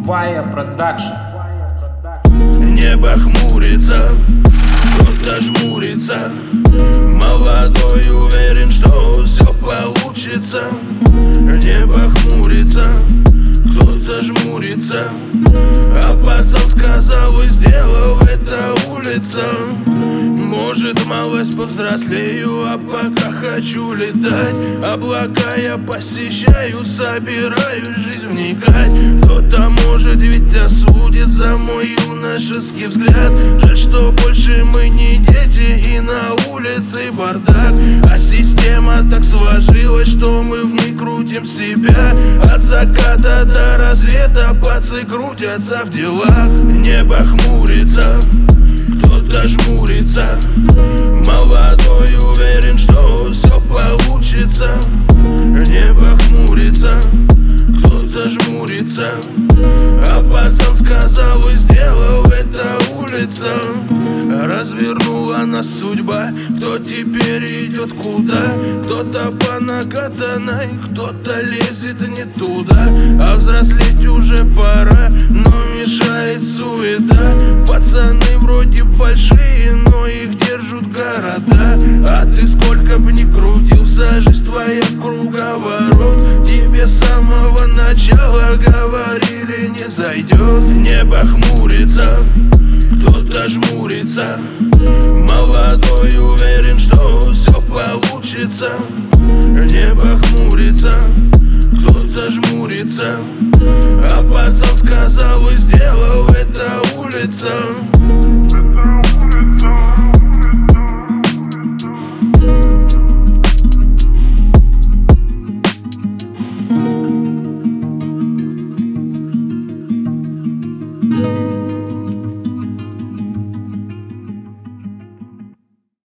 Вая Продакшн. Небо хмурится, кто-то жмурится. Молодой уверен, что все получится. Небо хмурится, кто-то жмурится. А пацан сказал и сделал, это улица. Может, малость повзрослею, а пока хочу летать. Облака я посещаю, собираюсь в жизнь вникать. Кто-то может ведь осудит за мой юношеский взгляд. Жаль, что больше мы не дети и на улице бардак. А система так сложилась, что мы в ней крутим себя. От заката до рассвета пацы крутятся в делах. Небо хмурится, кто-то жмурится. Молодой уверен, что все получится. Небо хмурится, кто-то жмурится. А пацан сказал и сделал, это улица. Развернула нас судьба, кто теперь идет куда. Кто-то по накатанной, кто-то лезет не туда. А взрослеть уже пора, но мешает суета. Пацаны вроде большие, но их держат города. А ты сколько б ни крутился, жизнь твоя круговорот. Тебе с самого начала говорили, не зайдет. Небо хмурится, кто-то жмурится. Молодой уверен, что все получится. Небо хмурится, кто-то жмурится. А пацан